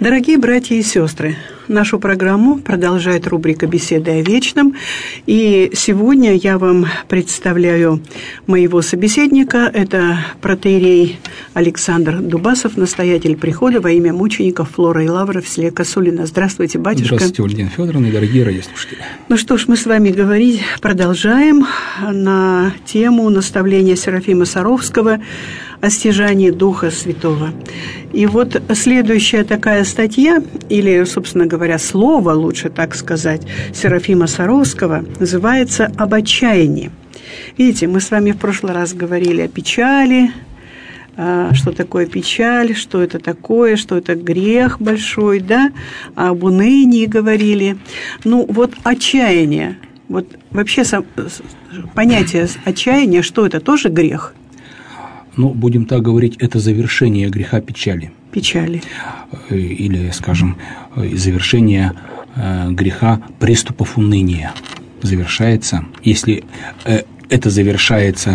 Дорогие братья и сестры, нашу программу продолжает рубрика «Беседы о вечном». И сегодня я вам представляю моего собеседника. Это протоиерей Александр Дубасов, настоятель прихода во имя мучеников Флора и Лавра в селе Косулино. Здравствуйте, батюшка. Здравствуйте, Валентина Федоровна и дорогие радиослушатели. Ну что ж, мы с вами говорить продолжаем на тему наставления Серафима Саровского о стяжании Духа Святого. И вот следующая такая статья, или, собственно говоря, слово, лучше так сказать, Серафима Саровского, называется «Об отчаянии». Видите, мы с вами в прошлый раз говорили о печали, что такое печаль, что это такое, что это грех большой, да, об унынии говорили. Ну, вот отчаяние, вот вообще понятие отчаяния, что это, тоже грех? Ну, будем так говорить, это завершение греха печали. Печали. Или, скажем, завершение греха приступов уныния завершается. Если это завершается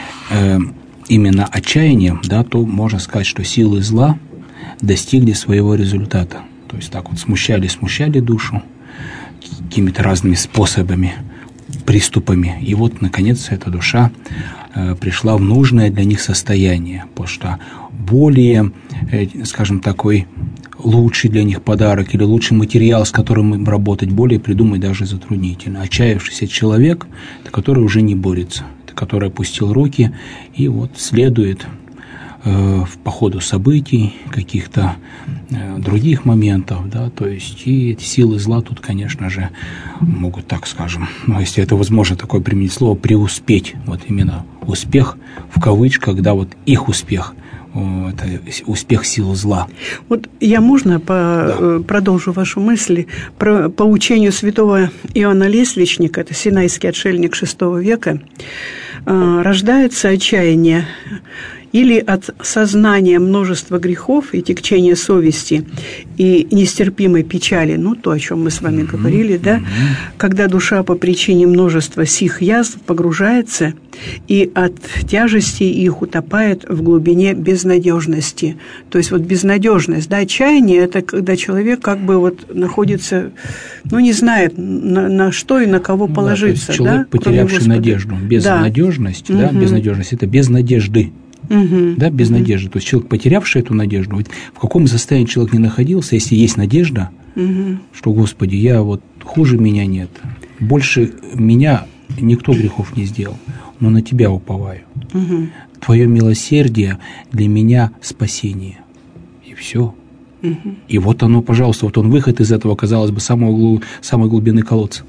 именно отчаянием, да, то можно сказать, что силы зла достигли своего результата. То есть так вот смущали душу какими-то разными способами, приступами. И вот, наконец, эта душа пришла в нужное для них состояние, потому что более, скажем, такой лучший для них подарок или лучший материал, с которым им работать, более придумать даже затруднительно. Отчаявшийся человек, это который уже не борется, это который опустил руки и вот следует по ходу событий, каких-то других моментов, да, то есть и эти силы зла тут, конечно же, могут, так скажем, ну, если это возможно такое применить слово, преуспеть, вот именно успех в кавычках, да, вот их успех, это успех сил зла. Вот я, можно продолжу вашу мысль? По учению святого Иоанна Лествичника, это синайский отшельник VI века, рождается отчаяние или от сознания множества грехов и тягчения совести и нестерпимой печали, ну, то, о чем мы с вами говорили, да, когда душа по причине множества сих язв погружается и от тяжести их утопает в глубине безнадежности. То есть вот безнадежность, да, отчаяние – это когда человек как бы вот находится, ну, не знает, на что и на кого положиться. Да, то есть человек, да, потерявший надежду. Безнадежность, да, безнадежность – это без надежды. Да, без надежды. То есть человек, потерявший эту надежду, вот в каком состоянии человек не находился, если есть надежда, что, Господи, я вот хуже меня нет, больше меня никто грехов не сделал, но на Тебя уповаю. Твое милосердие для меня спасение. И все. И вот оно, пожалуйста, вот он выход из этого, казалось бы, самой глубины колодца.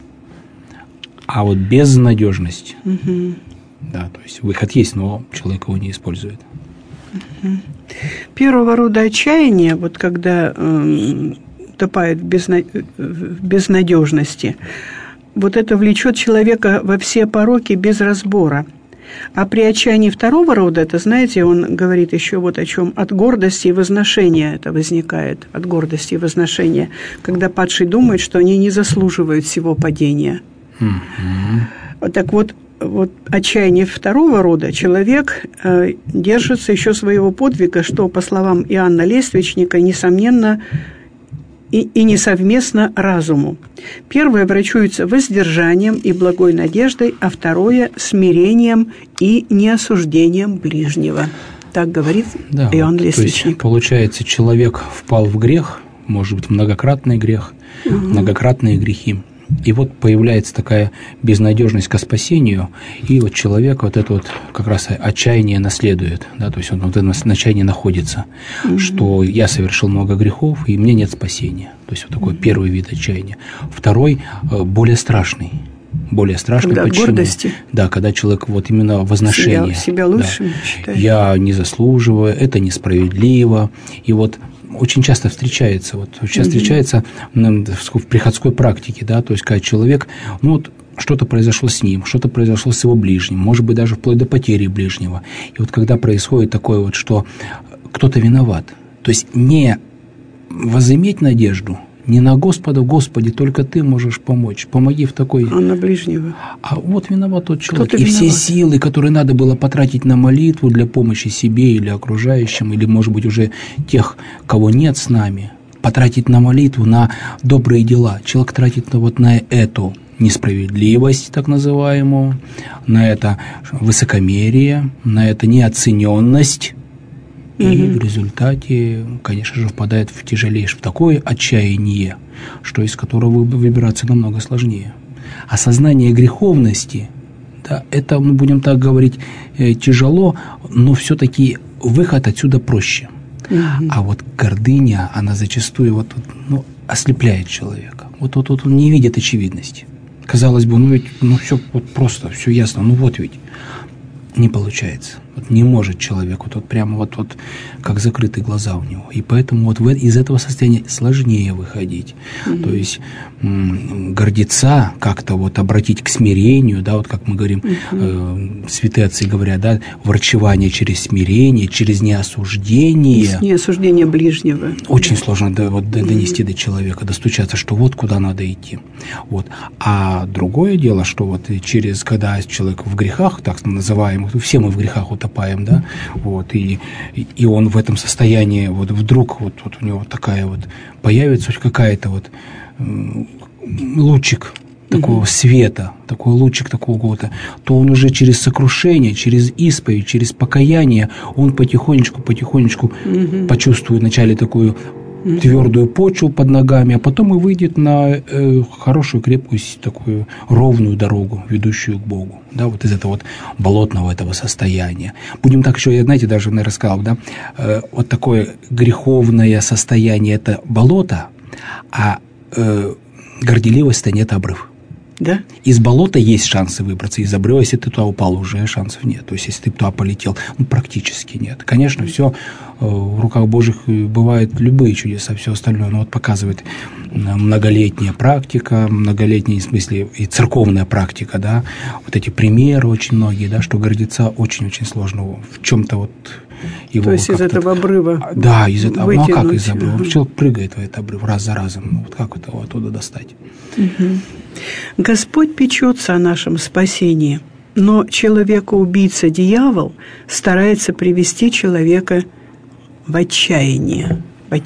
А вот безнадежность. Да, то есть выход есть, но человек его не использует. Первого рода отчаяние, вот когда утопает в безнадежности, вот это влечет человека во все пороки без разбора. А при отчаянии второго рода, это, знаете, он говорит еще вот о чем, от гордости и возношения это возникает, от гордости и возношения, когда падший думает, что они не заслуживают всего падения. Так вот отчаяние второго рода человек держится еще своего подвига, что, по словам Иоанна Лествичника, несомненно и несовместно разуму. Первое врачуется воздержанием и благой надеждой, а второе – смирением и неосуждением ближнего. Так говорит Иоанн Лествичник. То есть, получается, человек впал в грех, может быть, многократный грех, многократные грехи. И вот появляется такая безнадежность ко спасению, и вот человек вот это вот как раз отчаяние наследует, да, то есть он вот в этом отчаянии находится, что я совершил много грехов, и мне нет спасения. То есть вот такой первый вид отчаяния. Второй более страшный. Когда почему? Гордости. Да, когда человек вот именно возношение. Себя лучшим считает. Я не заслуживаю, это несправедливо. И вот очень часто встречается в приходской практике, да, то есть когда человек, ну вот что-то произошло с ним, что-то произошло с его ближним, может быть, даже вплоть до потери ближнего. И вот когда происходит такое вот, что кто-то виноват, то есть не возыметь надежду, не на Господа, Господи, только Ты можешь помочь, помоги в такой... А на ближнего? А вот виноват тот человек. И все силы, которые надо было потратить на молитву для помощи себе или окружающим, или, может быть, уже тех, кого нет с нами, потратить на молитву, на добрые дела. Человек тратит вот на эту несправедливость, так называемую, на это высокомерие, на это неоцененность. И в результате, конечно же, впадает в тяжелейшее, в такое отчаяние, что из которого выбираться намного сложнее. Осознание греховности, да, это, мы будем так говорить, тяжело, но все-таки выход отсюда проще. А вот гордыня, она зачастую ослепляет человека. Вот он не видит очевидности. Казалось бы, все вот просто, все ясно, ведь не получается. Не может человек, прямо как закрыты глаза у него. И поэтому из этого состояния сложнее выходить. То есть гордеца как-то обратить к смирению, да, как мы говорим, святые отцы говорят, да, врачевание через смирение, через неосуждение. Неосуждение ближнего. Очень сложно донести до человека, достучаться, что куда надо идти. А другое дело, что когда человек в грехах, так называемых, все мы в грехах утопаем, да, и он в этом состоянии вдруг у него такая появится какая-то лучик такого света, такой лучик такого, то он уже через сокрушение, через исповедь, через покаяние, он потихонечку почувствует вначале такую твердую почву под ногами, а потом и выйдет на хорошую, крепкую, такую ровную дорогу, ведущую к Богу. Да, из этого болотного этого состояния. Будем так еще, я, знаете, даже рассказал, да, такое греховное состояние – это болото, а горделивость – это нет обрыв. Да? Из болота есть шансы выбраться, из обрыва, если ты туда упал, уже шансов нет. То есть, если ты туда полетел, практически нет. Конечно, все в руках Божьих, бывают любые чудеса, все остальное, но показывает многолетняя практика, многолетняя, в смысле, и церковная практика, да, эти примеры очень многие, да, что гордеца очень-очень сложно в чем-то его. То есть из этого обрыва. Да, из этого. А как из обрыва? Человек прыгает в этот обрыв раз за разом. Как это оттуда достать? Господь печется о нашем спасении, но человека-убийца дьявол старается привести человека в отчаяние.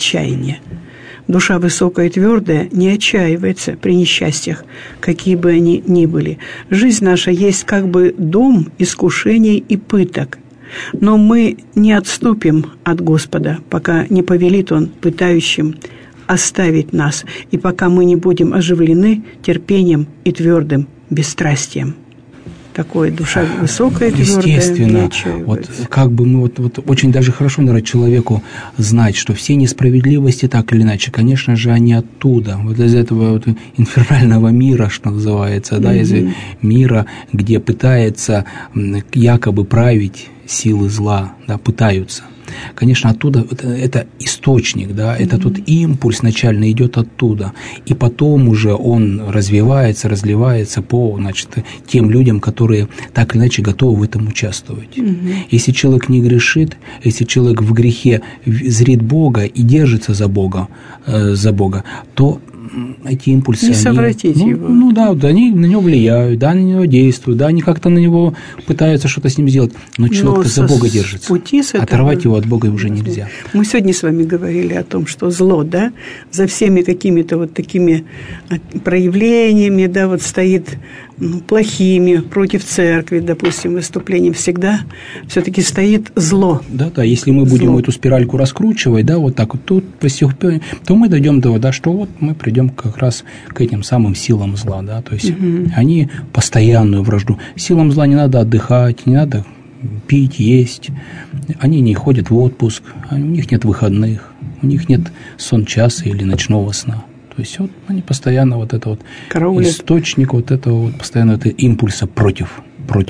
Душа высокая и твердая не отчаивается при несчастьях, какие бы они ни были. Жизнь наша есть как бы дом искушений и пыток. Но мы не отступим от Господа, пока не повелит Он пытающим оставить нас, и пока мы не будем оживлены терпением и твердым бесстрастием. Такое душа высокая, твердая. Естественно, как бы мы очень даже хорошо, наверное, человеку знать, что все несправедливости, так или иначе, конечно же, они оттуда, из этого инфернального мира, что называется, да, из мира, где пытается якобы править силы зла, да, пытаются. Конечно, оттуда это источник, да, это тот импульс начально идет оттуда, и потом уже он развивается, разливается по, тем людям, которые так или иначе готовы в этом участвовать. Если человек не грешит, если человек в грехе зрит Бога и держится за Бога, то эти импульсы, не совратить его. Они на него влияют, да, на него действуют, да, они как-то на него пытаются что-то с ним сделать, но человек-то за Бога держится. Оторвать его от Бога уже нельзя. Мы сегодня с вами говорили о том, что зло, да, за всеми какими-то такими проявлениями, да, стоит плохими, против церкви, допустим, выступлением, всегда все-таки стоит зло. Да, если мы будем эту спиральку раскручивать, да, тут, то мы дойдем до того, что мы придем как раз к этим самым силам зла, да, то есть они постоянную вражду. Силам зла не надо отдыхать, не надо пить, есть, они не ходят в отпуск, у них нет выходных, у них нет сончаса или ночного сна. То есть они постоянно источник этого постоянно импульса против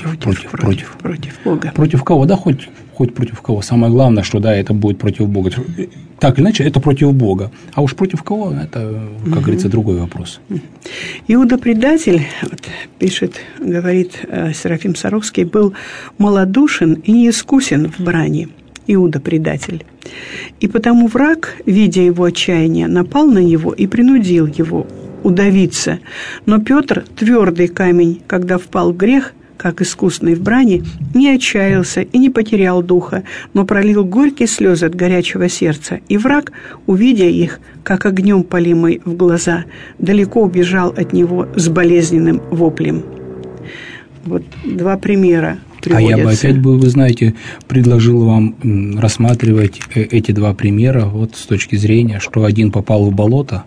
Бога. Против кого? Да, хоть против кого. Самое главное, что да, это будет против Бога. Так или иначе, это против Бога. А уж против кого, это, как говорится, другой вопрос. Иуда-предатель, говорит Серафим Саровский, был малодушен и неискусен в брани. Иуда-предатель. И потому враг, видя его отчаяние, напал на него и принудил его удавиться. Но Петр, твердый камень, когда впал в грех, как искусный в брани, не отчаялся и не потерял духа, но пролил горькие слезы от горячего сердца, и враг, увидя их, как огнем полимый в глаза, далеко убежал от него с болезненным воплем. Вот два примера приводятся. А я бы опять, вы знаете, предложил вам рассматривать эти два примера вот с точки зрения, что один попал в болото,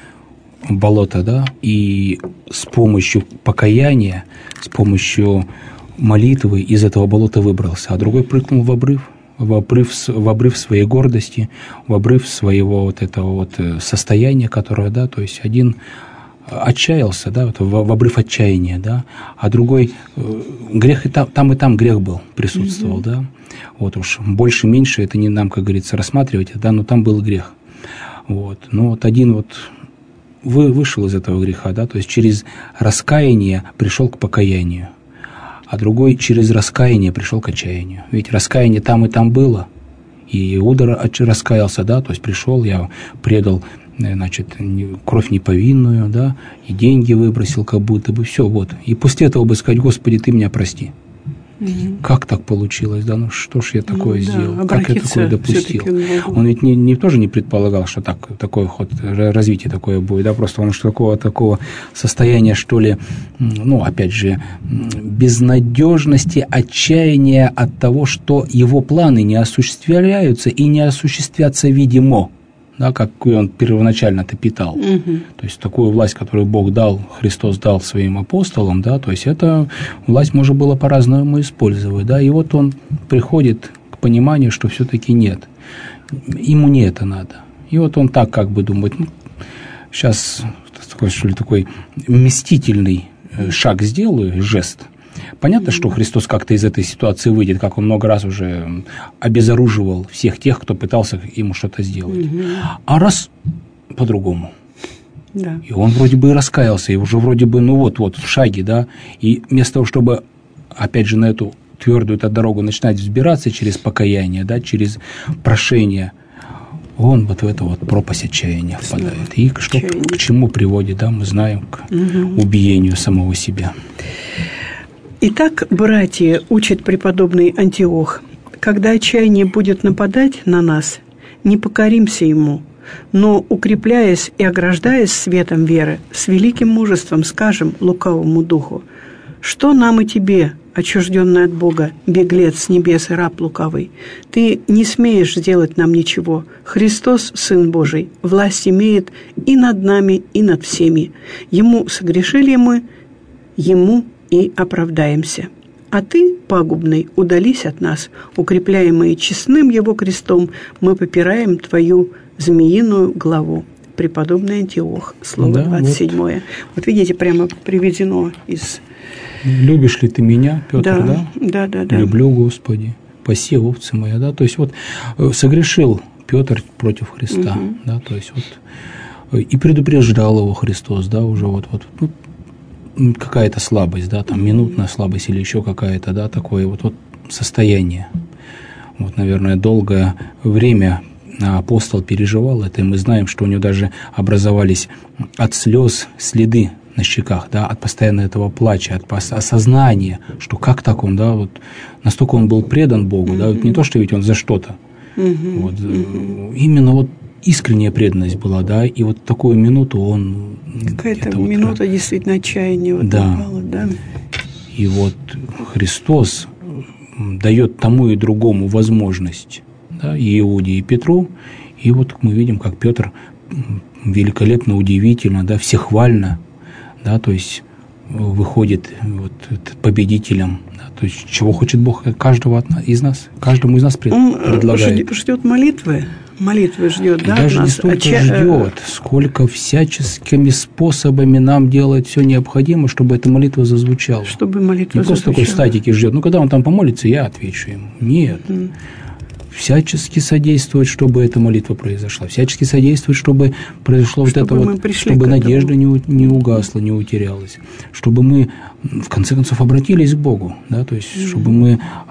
да, и с помощью покаяния, с помощью молитвы из этого болота выбрался, а другой прыгнул в обрыв своей гордости, в обрыв своего вот этого вот состояния, которое, да, то есть один отчаялся, да, в обрыв отчаяния, да, а другой грех и там грех был, присутствовал, да, вот уж больше-меньше это не нам, как говорится, рассматривать, да, но там был грех, вот, ну вот один вот вышел из этого греха, да, то есть через раскаяние пришел к покаянию, а другой через раскаяние пришел к отчаянию. Ведь раскаяние там и там было, и Иуда раскаялся, да, то есть пришел, я предал, значит, кровь неповинную, да, и деньги выбросил, как будто бы, все, вот. И после этого бы сказать: Господи, Ты меня прости. Как так получилось, да, ну что ж я такое сделал, как я такое допустил. Он ведь тоже не предполагал, что такой ход развития такое будет, да, просто он что такого состояния, что ли, ну, опять же, безнадежности, отчаяния от того, что его планы не осуществляются и не осуществятся видимо, да, как он первоначально-то питал. То есть такую власть, которую Бог дал, Христос дал своим апостолам, да, то есть эту власть можно было по-разному использовать, да, и вот он приходит к пониманию, что все-таки нет, ему не это надо. И вот он так как бы думает, ну, сейчас такой мстительный шаг сделаю, жест. Понятно, что Христос как-то из этой ситуации выйдет, как он много раз уже обезоруживал всех тех, кто пытался ему что-то сделать. А раз по-другому. Да. И он вроде бы и раскаялся, и уже вроде бы, ну вот в шаге, да, и вместо того, чтобы, опять же, на эту твердую дорогу начинать взбираться через покаяние, да, через прошение, он вот в эту вот пропасть отчаяния впадает. И что к чему приводит, да, мы знаем, к убиению самого себя. Итак, братья, учит преподобный Антиох, когда отчаяние будет нападать на нас, не покоримся ему, но, укрепляясь и ограждаясь светом веры, с великим мужеством скажем лукавому духу: что нам и тебе, отчужденный от Бога, беглец с небес и раб лукавый, ты не смеешь сделать нам ничего. Христос, Сын Божий, власть имеет и над нами, и над всеми. Ему согрешили мы, ему и оправдаемся. А ты, пагубный, удались от нас, укрепляемые честным его крестом, мы попираем твою змеиную главу. Преподобный Антиох, слово 27. Вот видите, прямо приведено из... Любишь ли ты меня, Петр, да? Да. Люблю, Господи, паси овцы моя, да, то есть вот согрешил Петр против Христа, да, то есть вот и предупреждал его Христос, да, уже вот какая-то слабость, да, там минутная слабость или еще какая-то, да, такое вот состояние. Вот, наверное, долгое время апостол переживал это, и мы знаем, что у него даже образовались от слез следы на щеках, да, от постоянного этого плача, от осознания, что как так он, да, вот настолько он был предан Богу, да, вот не то, что ведь он за что-то, вот, именно вот искренняя преданность была, да, и вот такую минуту он... Какая-то минута действительно отчаяния вот попала, да. И вот Христос дает тому и другому возможность, да, и Иуде, и Петру, и вот мы видим, как Петр великолепно, удивительно, да, всехвально, да, то есть выходит вот победителем, да, то есть чего хочет Бог каждому из нас предлагает. Он ждет молитвы ждет, да, даже не столько ждет, сколько всяческими способами нам делать все необходимое, чтобы эта молитва зазвучала. Не просто такой статики ждет. Ну, когда он там помолится, я отвечу ему. Нет. Всячески содействует, чтобы эта молитва произошла. Всячески содействует, чтобы произошло вот это вот, чтобы надежда не угасла, не утерялась. Чтобы мы, в конце концов, обратились к Богу. Да, то есть, чтобы мы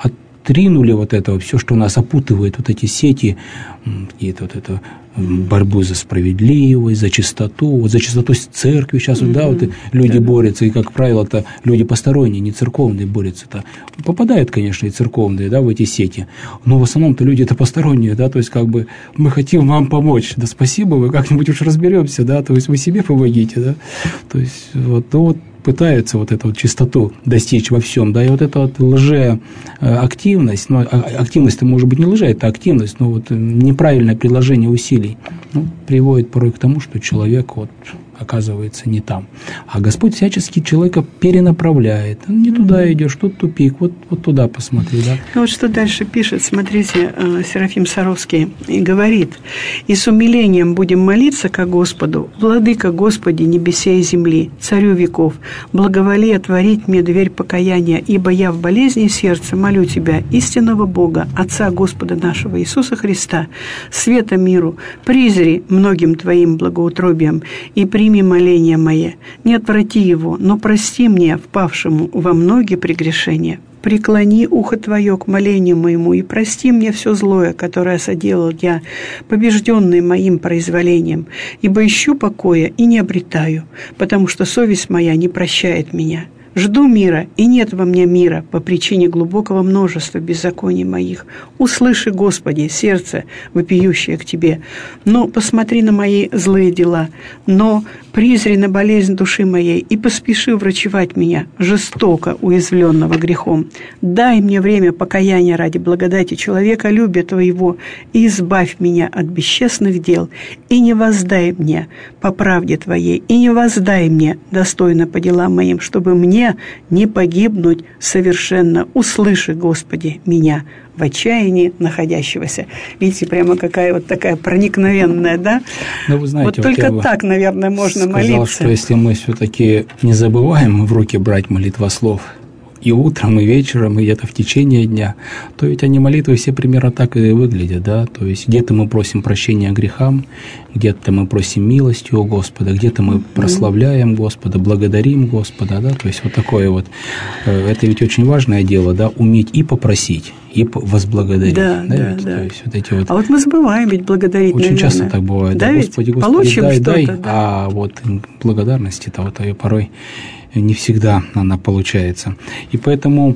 тринули вот это, все, что нас опутывает, вот эти сети, какие-то вот это борьбу за справедливость, за чистоту, вот за чистоту церкви сейчас, вот, да, вот люди борются, и, как правило-то, люди посторонние, не церковные борются-то. Попадают, конечно, и церковные, да, в эти сети, но в основном-то люди-то посторонние, да, то есть, как бы, мы хотим вам помочь, да, спасибо, вы как-нибудь уж разберемся, да, то есть, вы себе помогите, да, то есть, вот, ну, вот, пытаются вот эту вот чистоту достичь во всем, да, и вот эта вот лжеактивность, ну, активность-то может быть не лжа, это активность, но вот неправильное приложение усилий, ну, приводит порой к тому, что человек вот оказывается не там. А Господь всячески человека перенаправляет. Не туда идешь, тут тупик, вот туда посмотри, да. Ну вот что дальше пишет, смотрите, Серафим Саровский и говорит: «И с умилением будем молиться ко Господу, Владыка Господи небесе и земли, Царю веков, благоволи отворить мне дверь покаяния, ибо я в болезни сердца молю Тебя, истинного Бога, Отца Господа нашего Иисуса Христа, света миру, призри многим Твоим благоутробием и прими моление мое, не отврати его, но прости мне, впавшему во многие прегрешения. Преклони ухо Твое к молению моему и прости мне все злое, которое соделал я, побежденный моим произволением, ибо ищу покоя и не обретаю, потому что совесть моя не прощает меня. Жду мира, и нет во мне мира по причине глубокого множества беззаконий моих. Услыши, Господи, сердце, вопиющее к Тебе, но посмотри на мои злые дела, но призри на болезнь души моей и поспеши врачевать меня, жестоко уязвленного грехом. Дай мне время покаяния ради благодати человеколюбия Твоего и избавь меня от бесчестных дел, и не воздай мне по правде Твоей, и не воздай мне достойно по делам моим, чтобы мне не погибнуть совершенно. Услыши, Господи, меня, в отчаянии находящегося». Видите, прямо какая вот такая проникновенная, да? Ну, вы знаете, вот только так, наверное, можно молиться. Сказал, что если мы все-таки не забываем в руки брать молитвослов и утром, и вечером, и где-то в течение дня, то ведь они молитвы все примерно так и выглядят, да, то есть где-то мы просим прощения грехам, где-то мы просим милости у Господа, где-то мы прославляем Господа, благодарим Господа, да, то есть вот такое вот, это ведь очень важное дело, да, уметь и попросить, и возблагодарить. Да, да, ведь, да. То есть вот эти вот... А вот мы забываем ведь благодарить, очень наверное. часто так бывает, да, да, ведь? Господи, Получим дай, что-то, дай, да. а вот благодарности-то вот ее порой не всегда она получается. И поэтому,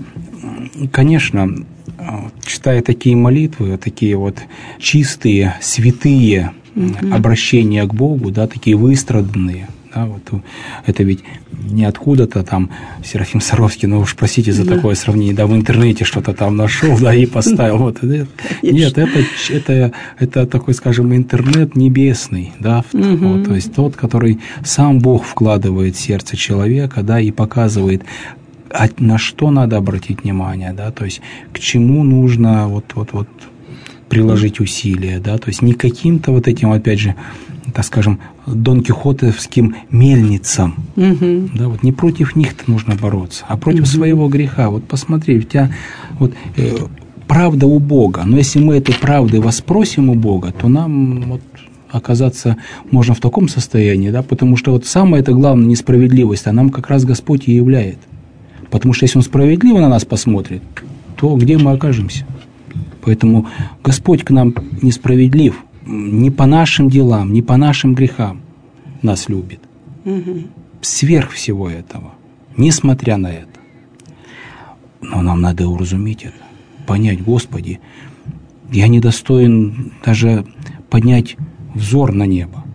конечно, читая такие молитвы, такие вот чистые, святые обращения к Богу, да, такие выстраданные, да, вот это ведь не откуда-то там Серафим Саровский, ну уж простите за такое сравнение, да, в интернете что-то там нашел, да, и поставил. Вот. Нет, это такой, скажем, интернет небесный, да, вот, то есть тот, который сам Бог вкладывает в сердце человека, да, и показывает, на что надо обратить внимание, да, то есть к чему нужно вот приложить усилия, да, то есть не каким-то вот этим, опять же, так скажем, донкихотовским мельницам, да, вот не против них-то нужно бороться, а против своего греха. Вот посмотри, у тебя вот правда у Бога, но если мы этой правды воспросим у Бога, то нам вот оказаться можно в таком состоянии, да, потому что вот самое это главное несправедливость, а нам как раз Господь и являет. Потому что если Он справедливо на нас посмотрит, то где мы окажемся? Поэтому Господь к нам несправедлив, не по нашим делам, не по нашим грехам нас любит. Сверх всего этого, несмотря на это. Но нам надо уразуметь это, понять, Господи, я недостоин даже поднять взор на небо.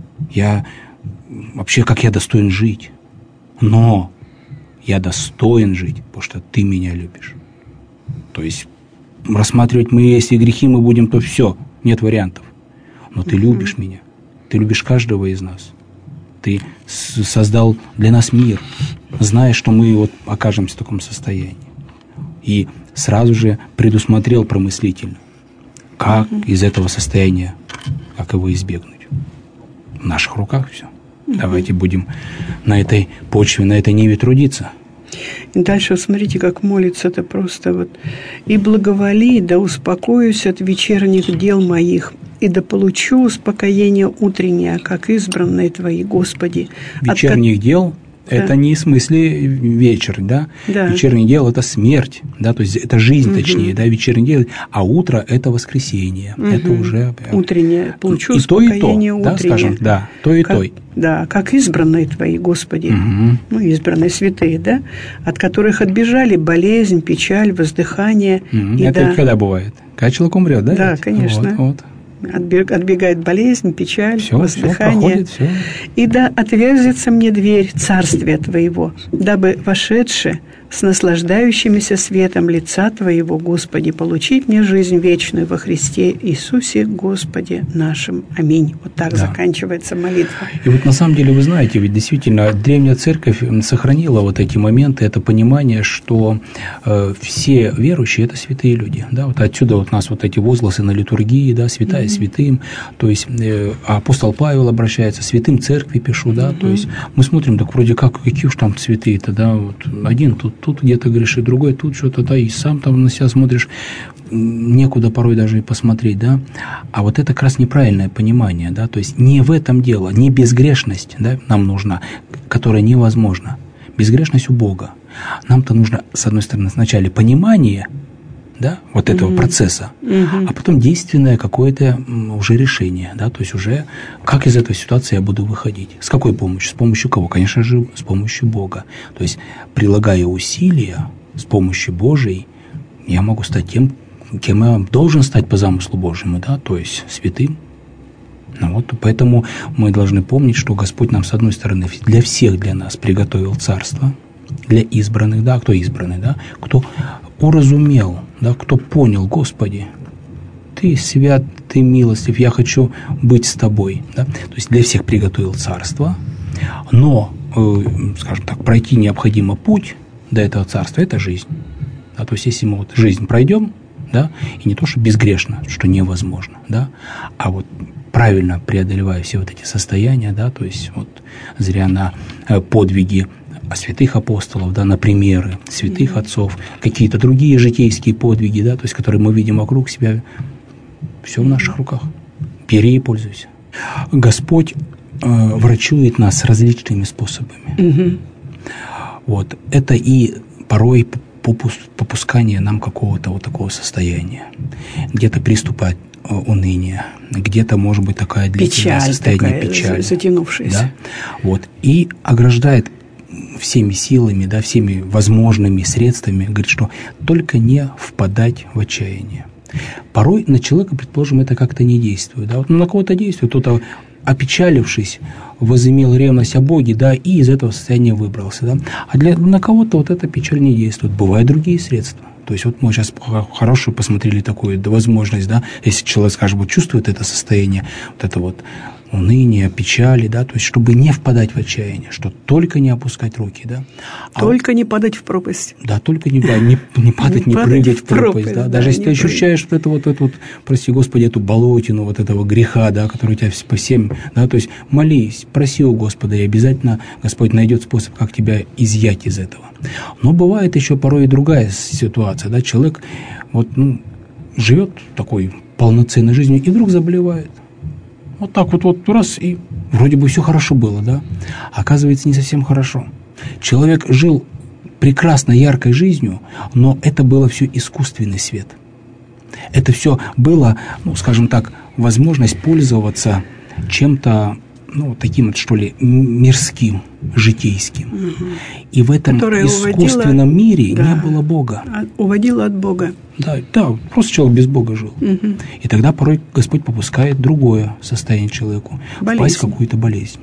Вообще, как я достоин жить. Но я достоин жить, потому что Ты меня любишь. То есть рассматривать мы, если грехи мы будем, то все, нет вариантов. Но Ты любишь меня, Ты любишь каждого из нас. Ты создал для нас мир, зная, что мы вот окажемся в таком состоянии. И сразу же предусмотрел промыслительно, как из этого состояния, как его избегнуть. В наших руках все. Давайте будем на этой почве, на этой ниве трудиться. И дальше, вот смотрите, как молится это просто вот. «И благоволи, да успокоюсь от вечерних дел моих, и да получу успокоение утреннее, как избранные Твои, Господи». Вечерних дел это не в смысле вечер, да? Вечерний дел – это смерть, да, то есть это жизнь, точнее, да, вечерний дел, а утро – это воскресенье, это уже… Утреннее, получу успокоение утреннее. Да, скажем, да, то и то. Да, как избранные Твои, Господи, избранные святые, да, от которых отбежали болезнь, печаль, воздыхание. Это когда бывает? Когда человек умрет, да? Да, конечно. Вот. Отбегает болезнь, печаль, воздыхание. Проходит, все. И да отверзится мне дверь царствия Твоего, дабы вошедши с наслаждающимися светом лица Твоего, Господи, получить мне жизнь вечную во Христе Иисусе, Господе нашим. Аминь. Вот так заканчивается молитва. И вот на самом деле, вы знаете, ведь действительно древняя церковь сохранила вот эти моменты, это понимание, что все верующие – это святые люди. Да? Вот отсюда вот у нас вот эти возгласы на литургии, да, святая святым, то есть апостол Павел обращается, святым церкви пишу, да, то есть мы смотрим, так вроде как, какие уж там святые-то, да, вот один тут где-то грешит, другой тут что-то, да, и сам там на себя смотришь, некуда порой даже и посмотреть, да, а вот это как раз неправильное понимание, да, то есть не в этом дело, не безгрешность, да, нам нужна, которая невозможна, безгрешность у Бога, нам-то нужно, с одной стороны, сначала понимание, да, вот этого процесса, а потом действенное какое-то уже решение, да, то есть уже как из этой ситуации я буду выходить, с какой помощью, с помощью кого, конечно же, с помощью Бога, то есть прилагая усилия с помощью Божией, я могу стать тем, кем я должен стать по замыслу Божьему, да, то есть святым. Ну вот, поэтому мы должны помнить, что Господь нам, с одной стороны, для всех, для нас приготовил царство, для избранных, да, кто избранный, да, кто уразумел, да, кто понял, Господи, Ты свят, Ты милостив, я хочу быть с Тобой, да, то есть для всех приготовил царство, но, скажем так, пройти необходимо путь до этого царства – это жизнь, да, то есть если мы вот жизнь пройдем, да, и не то, что безгрешно, что невозможно, да, а вот правильно преодолевая все вот эти состояния, да, то есть вот зря на подвиги святых апостолов, да, на примеры святых отцов, какие-то другие житейские подвиги, да, то есть которые мы видим вокруг себя, все в наших руках. Бери и пользуйся. Господь врачует нас различными способами. Вот. Это и порой попускание нам какого-то вот такого состояния. Где-то приступа уныния, где-то, может быть, такое длительное состояние печали, затянувшееся. Да? Вот. И ограждает всеми силами, да, всеми возможными средствами, говорит, что только не впадать в отчаяние. Порой на человека, предположим, это как-то не действует. Да? Вот на кого-то действует, кто-то, опечалившись, возымел ревность о Боге, да, и из этого состояния выбрался. Да? А на кого-то вот эта печаль не действует. Бывают другие средства. То есть вот мы сейчас хорошую посмотрели такую возможность, да, если человек, скажем, вот чувствует это состояние, вот это вот уныние, печали, да, то есть чтобы не впадать в отчаяние, что только не опускать руки, да. Только не падать в пропасть. Да, только не падать, не прыгать в пропасть, да. Даже если ты ощущаешь вот эту, прости Господи, эту болотину, вот этого греха, да, который у тебя по всем, да, то есть молись, проси у Господа, и обязательно Господь найдет способ, как тебя изъять из этого. Но бывает еще порой и другая ситуация, да, человек вот, живет такой полноценной жизнью и вдруг заболевает. Вот так вот раз, и вроде бы все хорошо было, да? Оказывается, не совсем хорошо. Человек жил прекрасной, яркой жизнью, но это было все искусственный свет. Это все было, скажем так, возможность пользоваться чем-то, таким вот, что ли, мирским, житейским. И в этом искусственном мире не было Бога. Уводило от Бога. Да, просто человек без Бога жил. И тогда порой Господь попускает другое состояние человеку, впасть в какую-то болезнь.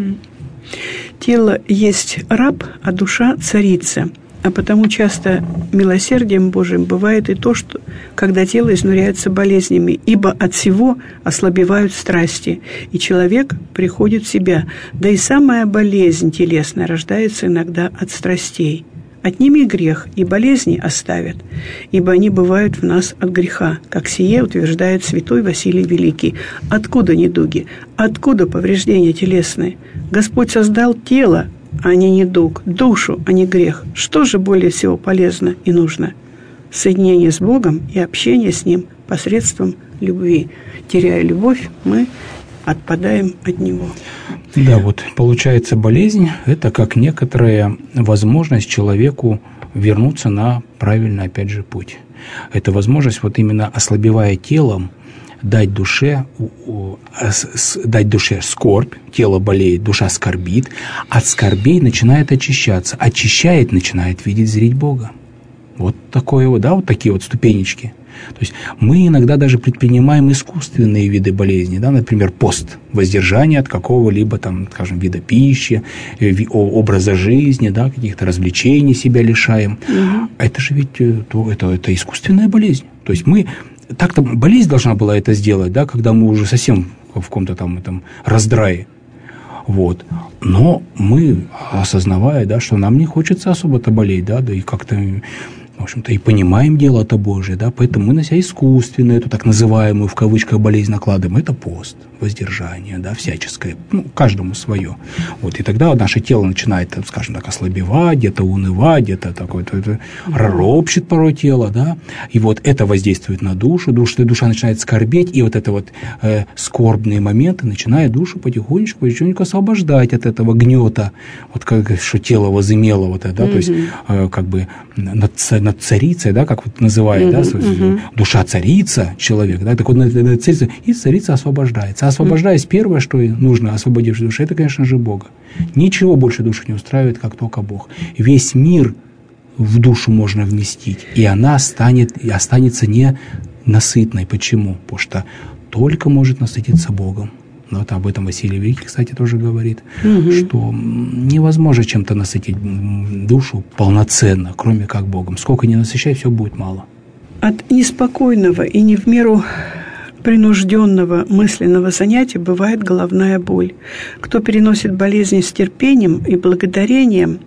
Тело есть раб, а душа царица. А потому часто милосердием Божиим бывает и то, что когда тело изнуряется болезнями, ибо от всего ослабевают страсти, и человек приходит в себя. Да и самая болезнь телесная рождается иногда от страстей. Отними грех, и болезни оставят, ибо они бывают в нас от греха, как сие утверждает святой Василий Великий. Откуда недуги? Откуда повреждения телесные? Господь создал тело, а не недуг, душу, а не грех. Что же более всего полезно и нужно? Соединение с Богом и общение с Ним посредством любви. Теряя любовь, мы отпадаем от него. Да, вот получается, болезнь – это как некоторая возможность человеку вернуться на правильный, опять же, путь. Это возможность, вот именно ослабевая телом, дать душе скорбь, тело болеет, душа скорбит, от скорбей начинает очищаться, очищает, начинает видеть, зрить Бога. Вот такое вот, да, вот такие вот ступенечки. То есть мы иногда даже предпринимаем искусственные виды болезни, да, например, пост, воздержание от какого-либо там, скажем, вида пищи, образа жизни, да, каких-то развлечений себя лишаем. Угу. Это же ведь это искусственная болезнь. То есть мы так-то болезнь должна была это сделать, да, когда мы уже совсем в каком-то там раздрае. Вот. Но мы, осознавая, да, что нам не хочется особо-то болеть, да, и как-то, в общем-то, и понимаем дело-то Божие, да, поэтому мы на себя искусственную, эту так называемую, в кавычках, болезнь накладываем. Это пост, воздержание, да, всяческое, каждому свое. Вот, и тогда вот наше тело начинает, скажем так, ослабевать, где-то унывать, где-то такое-то ропщет порой тело, да, и вот это воздействует на душу, душа начинает скорбеть, и вот это вот скорбные моменты начинают душу потихонечку освобождать от этого гнета, вот как что тело возымело вот это, да, то есть как бы над царицей, да, как вот называют, да, душа царица, человек, да, так вот над царицей, и царица освобождается. Освобождаясь, первое, что нужно, освободившись душу, это, конечно же, Бога. Ничего больше душу не устраивает, как только Бог. Весь мир в душу можно вместить, и она останется ненасытной. Почему? Потому что только может насытиться Богом. Вот об этом Василий Великий, кстати, тоже говорит, что невозможно чем-то насытить душу полноценно, кроме как Богом. Сколько ни насыщай, все будет мало. От неспокойного и не в меру принужденного мысленного занятия бывает головная боль. Кто переносит болезни с терпением и благодарением,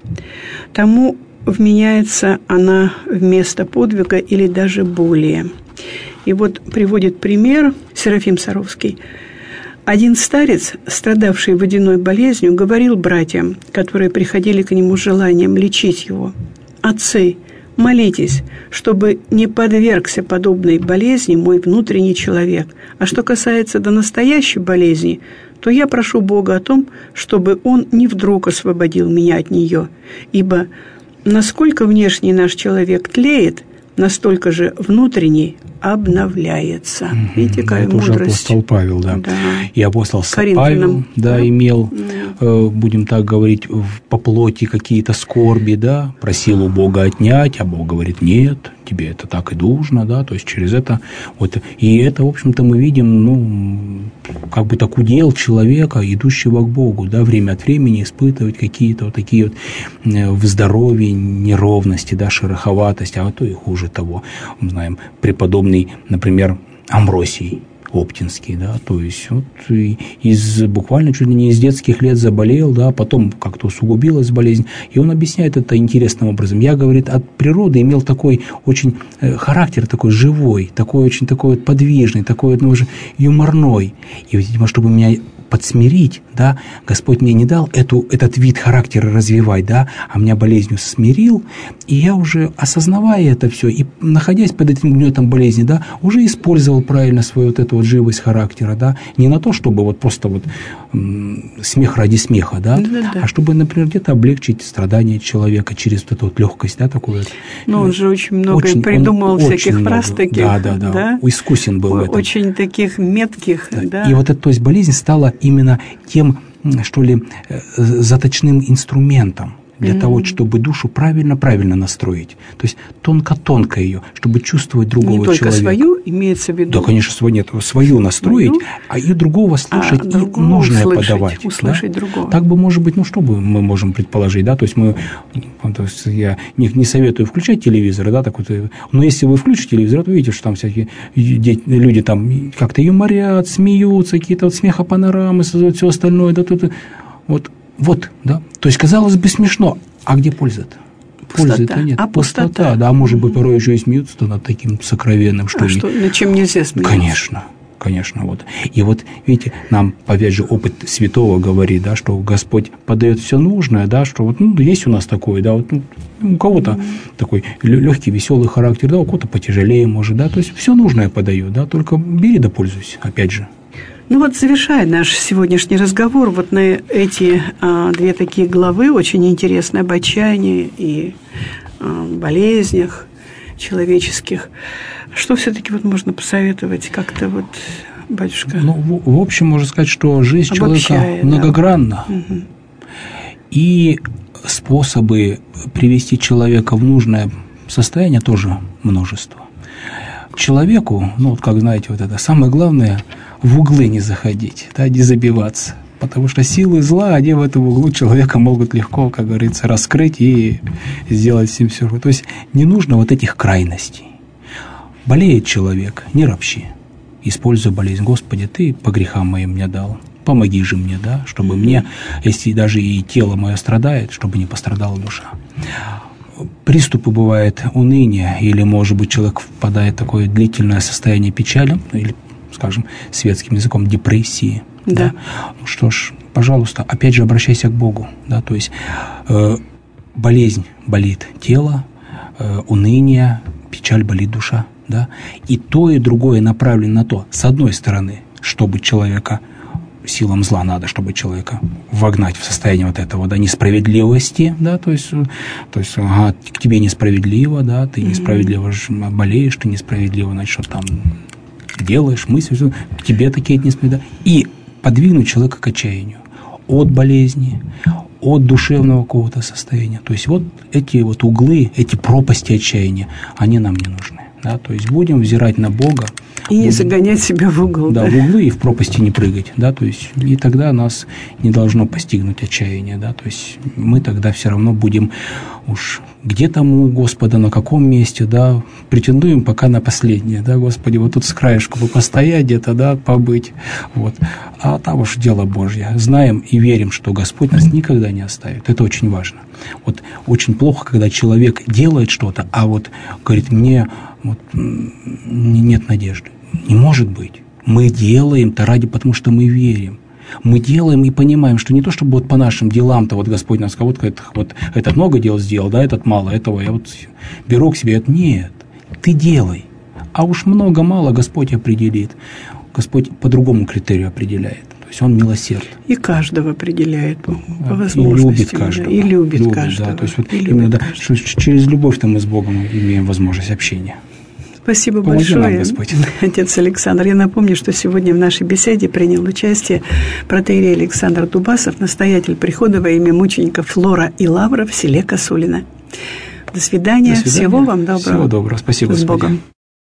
тому вменяется она вместо подвига или даже более. И вот приводит пример Серафим Саровский. Один старец, страдавший водяной болезнью, говорил братьям, которые приходили к нему с желанием лечить его: «Отцы, молитесь, чтобы не подвергся подобной болезни мой внутренний человек. А что касается до настоящей болезни, то я прошу Бога о том, чтобы Он не вдруг освободил меня от нее. Ибо насколько внешний наш человек тлеет, настолько же внутренний обновляется». Видите, какая это мудрость. Уже апостол Павел, да. И апостол Коринфянам. Павел, да, имел, будем так говорить, по плоти какие-то скорби, да, просил у Бога отнять, а Бог говорит: нет, тебе это так и должно, да, то есть через это, вот, и это, в общем-то, мы видим, как бы так удел человека, идущего к Богу, да, время от времени испытывать какие-то вот такие вот в здоровье неровности, да, шероховатость, а то и хуже того, мы знаем, преподобный, например, Амвросий Оптинский, да, то есть вот буквально чуть ли не из детских лет заболел, да, потом как-то усугубилась болезнь, и он объясняет это интересным образом. Я, говорит, от природы имел такой очень характер такой живой, такой очень такой вот подвижный, такой вот, уже юморной, и, видимо, чтобы меня подсмирить, да, Господь мне не дал этот вид характера развивать, да, а меня болезнью смирил, и я уже, осознавая это все, и находясь под этим гнетом болезни, да, уже использовал правильно свою вот эту вот живость характера, да, не на то, чтобы вот просто вот смех ради смеха, да, а чтобы, например, где-то облегчить страдания человека через вот эту вот легкость, да, такую. Ну, он же очень много придумал всяких фраз таких. Да, искусен был в этом. Очень таких метких, да. И вот эта, то есть, болезнь стала именно тем, что ли, заточным инструментом для того, чтобы душу правильно настроить. То есть тонко-тонко ее, чтобы чувствовать другого человека. Не только свою, имеется в виду. Да, конечно, свою настроить, а и другого слушать, и нужное подавать. Услышать другого. Так бы, может быть, что бы мы можем предположить, да, то есть я не советую включать телевизор, да, так вот, но если вы включите телевизор, то видите, что там всякие люди там как-то юморят, смеются, какие-то вот смехопанорамы создают, все остальное, да, вот, да. То есть, казалось бы, смешно, а где польза-то? Пользы-то нет. Пустота, да, может быть, порой еще и смеются над таким сокровенным, что над чем нельзя смеяться? Конечно, вот. И вот, видите, нам, опять же, опыт святого говорит, да, что Господь подает все нужное, да, что вот, есть у нас такое, да, вот, у кого-то такой легкий, веселый характер, да, у кого-то потяжелее, может, да, то есть все нужное подает, да, только бери да пользуйся, опять же. Ну вот, завершая наш сегодняшний разговор, вот на эти две такие главы, очень интересные, об отчаянии и болезнях человеческих, что все-таки вот можно посоветовать как-то вот, батюшка? Ну, в общем, можно сказать, что жизнь человека многогранна, да. И способы привести человека в нужное состояние тоже множество. Человеку, ну, вот как знаете, вот это самое главное – в углы не заходить, да, не забиваться, потому что силы зла, они в этом углу человека могут легко, как говорится, раскрыть и сделать с ним все. То есть не нужно вот этих крайностей. Болеет человек, не ропщи, используя болезнь. Господи, Ты по грехам моим мне дал, помоги же мне, да, чтобы мне, если даже и тело мое страдает, чтобы не пострадала душа. Приступы бывает уныния, или, может быть, человек впадает в такое длительное состояние печали, или, скажем, светским языком, депрессии. Да. Ну что ж, пожалуйста, опять же обращайся к Богу. Да, то есть болезнь болит тело, уныние, печаль болит душа. Да, и то, и другое направлено на то, с одной стороны, чтобы человека, силам зла надо, чтобы человека вогнать в состояние вот этого, да, несправедливости, да, то есть ага, к тебе несправедливо, да, ты несправедливо болеешь, ты несправедливо, значит, что там делаешь, мысли, к тебе такие несправедливо, и подвинуть человека к отчаянию от болезни, от душевного какого-то состояния. То есть вот эти вот углы, эти пропасти отчаяния, они нам не нужны. Да, то есть будем взирать на Бога. И не загонять себя в угол. Да, в углы и в пропасти не прыгать. Да, то есть, и тогда нас не должно постигнуть отчаяние. Да, то есть мы тогда все равно будем уж где там у Господа, на каком месте, да, претендуем пока на последнее. Да, Господи, вот тут с краешку бы постоять где-то, да, побыть. Вот. А там уж дело Божье. Знаем и верим, что Господь нас никогда не оставит. Это очень важно. Вот очень плохо, когда человек делает что-то, а вот говорит, мне вот, нет надежды. Не может быть. Мы делаем-то потому что мы верим. Мы делаем и понимаем, что не то, чтобы вот по нашим делам-то вот Господь нас кого-то, вот этот много дел сделал, да, этот мало, этого я вот беру к себе. Это нет. Ты делай. А уж много-мало Господь определит. Господь по другому критерию определяет. То есть Он милосерд. И каждого определяет по возможности. И любит каждого. И любит каждого. Да, то есть вот именно да, что через любовь-то мы с Богом имеем возможность общения. Спасибо Помоги большое, нам, Господь. отец Александр. Я напомню, что сегодня в нашей беседе принял участие протоиерей Александр Дубасов, настоятель прихода во имя мучеников Флора и Лавра в селе Косулино. До свидания. Всего вам доброго. Всего доброго. Спасибо, С Богом.